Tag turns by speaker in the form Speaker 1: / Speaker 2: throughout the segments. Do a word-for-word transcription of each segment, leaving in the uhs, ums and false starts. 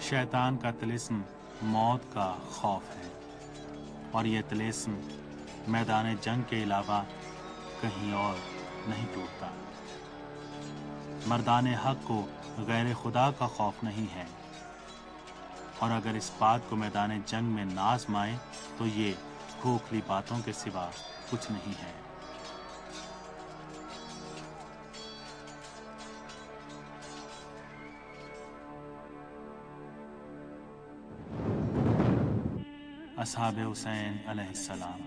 Speaker 1: शैतान का तिलिस्म मौत का खौफ है और ये तिलिस्म मैदान जंग के अलावा कहीं और नहीं टूटता। मर्दान हक को गैर खुदा का खौफ नहीं है, और अगर इस बात को मैदान जंग में ना आजमाए तो ये खोखली बातों के सिवा कुछ नहीं है। असहाबे हुसैन अलैहिस्सलाम।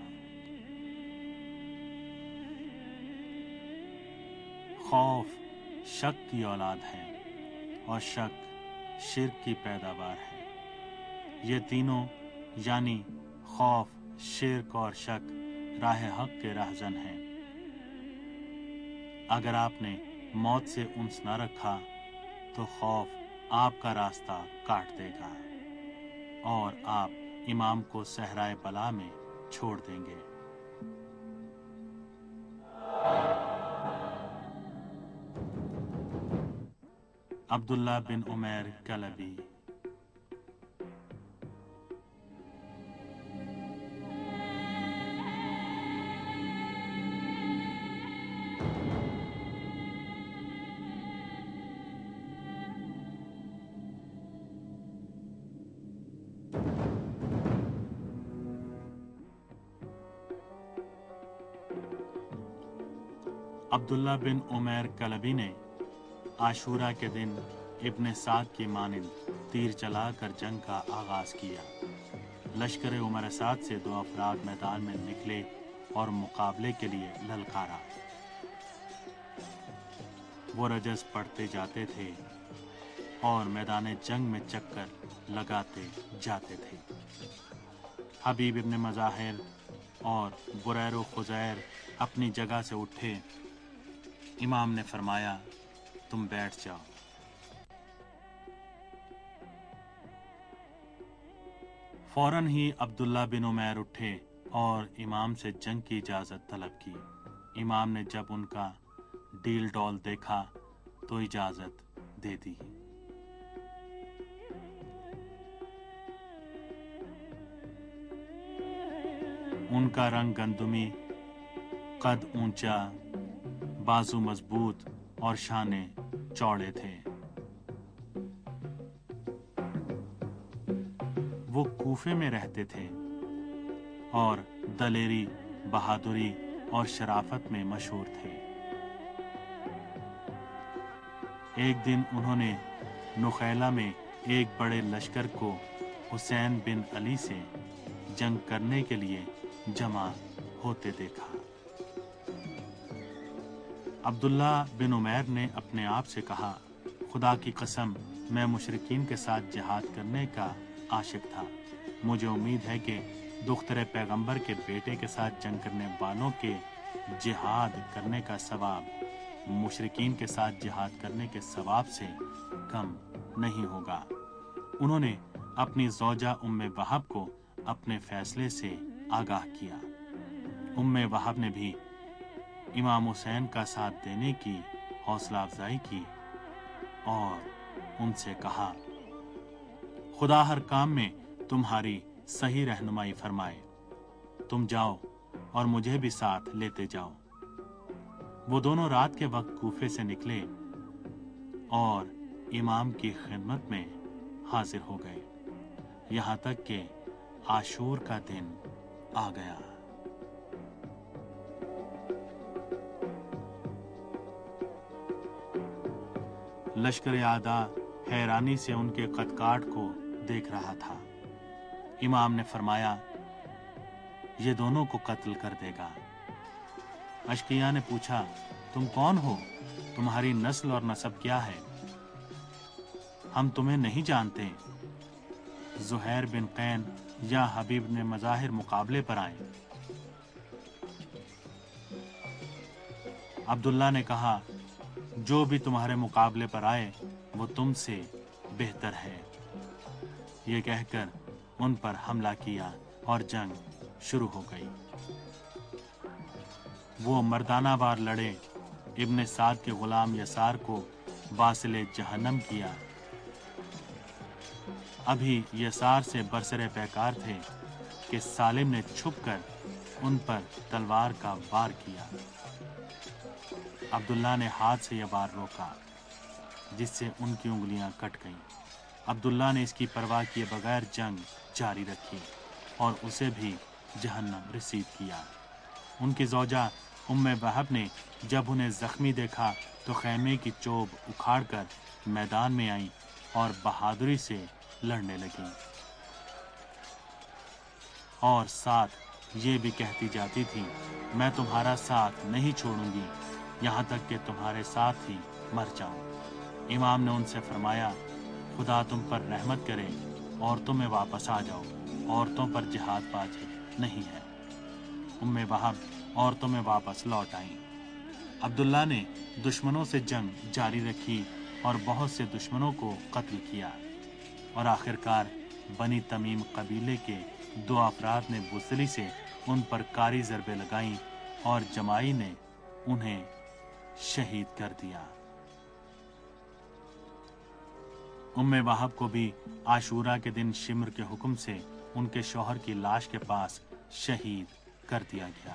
Speaker 1: खौफ शक की औलाद है और शक शिर्क की पैदावार है। ये तीनों यानी खौफ, शिर्क और शक राह हक के राहजन हैं। अगर आपने मौत से उन्स न रखा तो खौफ आपका रास्ता काट देगा और आप इमाम को सहराए बला में छोड़ देंगे। अब्दुल्ला बिन उमैर कलबी। अब्दुल्ला बिन उमैर कलबी ने आशूरा के दिन इब्ने साद की मानिंद तीर चलाकर जंग का आगाज किया। लश्कर उमर साद से दो अफराद मैदान में निकले और मुकाबले के लिए ललकारा। वो रजस पढ़ते जाते थे और मैदान जंग में चक्कर लगाते जाते थे। हबीब इब्ने मज़ाहिर और बुरैर खुज़ैर अपनी जगह से उठे। इमाम ने फरमाया, तुम बैठ जाओ। फौरन ही अब्दुल्ला बिन उमैर उठे और इमाम से जंग की इजाजत तलब की। इमाम ने जब उनका डील डॉल देखा तो इजाजत दे दी। उनका रंग गंदुमी, कद ऊंचा, बाजू मजबूत और शाने चौड़े थे। वो कूफे में रहते थे और दलेरी, बहादुरी और शराफत में मशहूर थे। एक दिन उन्होंने नुखैला में एक बड़े लश्कर को हुसैन बिन अली से जंग करने के लिए जमा होते देखा। अब्दुल्ला बिन उमैर ने अपने आप से कहा, खुदा की कसम, मैं मुशरिकीन के साथ जिहाद करने का आशिक था। मुझे उम्मीद है कि दुख्तर पैगंबर के बेटे के साथ जंग करने वालों के जिहाद करने का सवाब मुशरिकीन के साथ जिहाद करने के सवाब से कम नहीं होगा। उन्होंने अपनी ज़ौजा उम्मे वहाब को अपने फैसले से आगाह किया। उम्मे वहाब ने भी इमाम हुसैन का साथ देने की हौसला अफजाई की और उनसे कहा, खुदा हर काम में तुम्हारी सही रहनुमाई फरमाए। तुम जाओ और मुझे भी साथ लेते जाओ। वो दोनों रात के वक्त कूफे से निकले और इमाम की खिदमत में हाजिर हो गए, यहाँ तक कि आशूर का दिन आ गया। लश्कर आदा हैरानी से उनके कदकाठ को देख रहा था। इमाम ने फरमाया, ये दोनों को कत्ल कर देगा। अशकिया ने पूछा, तुम कौन हो? तुम्हारी नस्ल और नसब क्या है? हम तुम्हें नहीं जानते। ज़ुहैर बिन कैन या हबीब ने मज़ाहिर मुकाबले पर आए। अब्दुल्ला ने कहा, जो भी तुम्हारे मुकाबले पर आए वो तुमसे बेहतर है। ये कहकर उन पर हमला किया और जंग शुरू हो गई। वो मर्दाना वार लड़े। इब्ने साद के गुलाम यसार को वासिले जहन्नम किया। ابھی یسار سے برسر پیکار تھے کہ سالم نے چھپ کر ان پر تلوار کا وار کیا۔ عبداللہ نے ہاتھ سے یہ وار روکا جس سے ان کی انگلیاں کٹ گئیں۔ عبداللہ نے اس کی پرواہ کیے بغیر جنگ جاری رکھی اور اسے بھی جہنم رسید کیا۔ ان کی زوجہ ام وہب نے جب انہیں زخمی دیکھا تو خیمے کی چوب اکھاڑ کر میدان میں آئیں اور بہادری سے لڑنے لگیں، اور ساتھ یہ بھی کہتی جاتی تھی، میں تمہارا ساتھ نہیں چھوڑوں گی یہاں تک کہ تمہارے ساتھ ہی مر جاؤں۔ امام نے ان سے فرمایا، خدا تم پر رحمت کرے، عورتوں میں واپس آ جاؤ، عورتوں پر جہاد واجب نہیں ہے۔ ام وہب عورتوں میں واپس لوٹ آئیں۔ عبداللہ نے دشمنوں سے جنگ جاری رکھی اور بہت سے دشمنوں کو قتل کیا، اور آخرکار بنی تمیم قبیلے کے دو افراد نے بزدلی سے ان پر کاری ضربیں لگائیں اور جماعی نے انہیں شہید کر دیا۔ ام وہب کو بھی عاشورہ کے دن شمر کے حکم سے ان کے شوہر کی لاش کے پاس شہید کر دیا گیا۔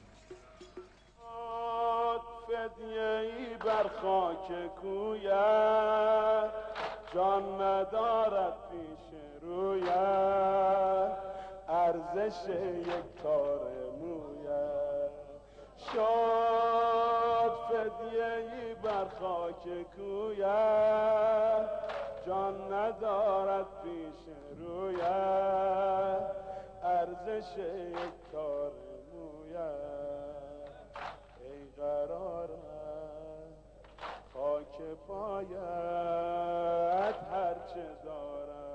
Speaker 1: فدیه‌ای بر خاک کویت جان ندارد پیش رویت ارزش یک تار مویت شد فدیه‌ای بر خاک کویت جان ندارد پیش رویت ارزش یک تار مویت ای قرارت خاک پایت هرچه دارد